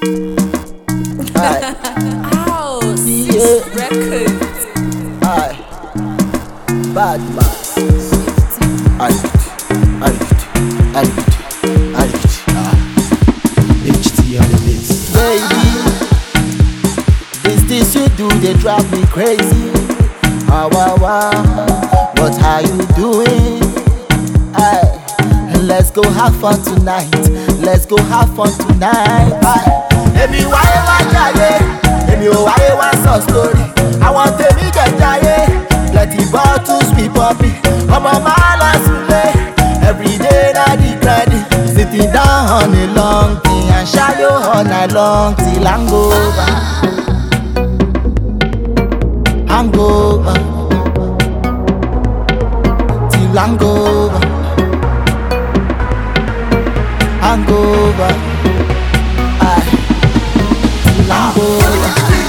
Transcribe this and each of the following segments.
Oh, Six Records. Aye. Bad man. HT on the mix. Baby, this you do, they drive me crazy. What are you doing? Aye. Let's go have fun tonight. Let's go have fun tonight. Aye. Èmi wáyé wá jayé, èmi ò wáyé wá sọ story. Àwọn tèmi jẹ jayé, plenty bottles we popping. Ọmọ máa lọ sílé, everyday na the grind. Sitting down on a long thing and shadow all night long till hangover. Hangover. Till hangover. Hangover. Aye. Till hangover.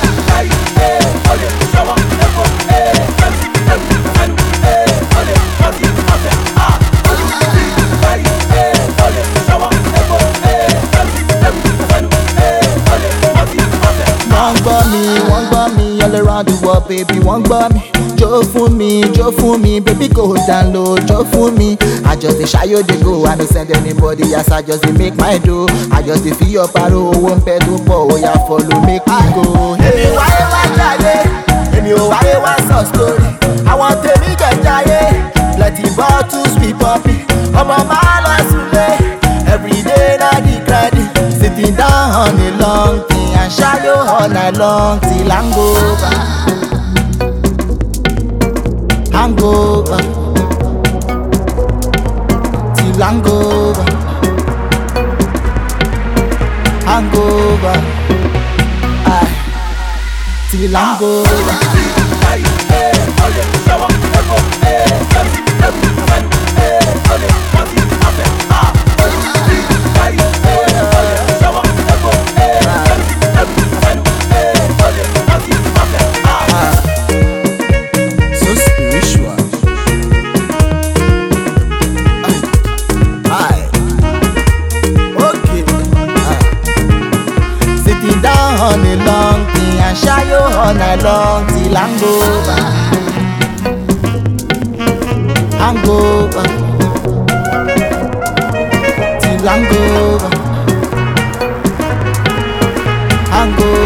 Wọ́n gbọ́ mi all around the world, baby, wọ́n gbọ́ mi. Jó fún mi, baby, go down low, jó fún mi. I just dey ṣayo dey go, I no send anybody, as I just dey make my dough. I just dey feel your paro, owó ń pẹ́ tó pọ̀, oya follow make me go. Èmi wáyé wá jayé, èmi ò wáyé wá sọ story. Àwọn tèmi jẹ jayé, plenty bottles we popping. Ọmọ máa lọ sílé, everyday na the grind. Sitting down on a long thing and shadow all night long till hangover. Hangover. Till hangover. Hangover. Aye. Till hangover. So spiritual. Aye. Okay. Aye. Sitting down on a long thing and shadow all night long till hangover. Hangover. Till hangover. Hangover.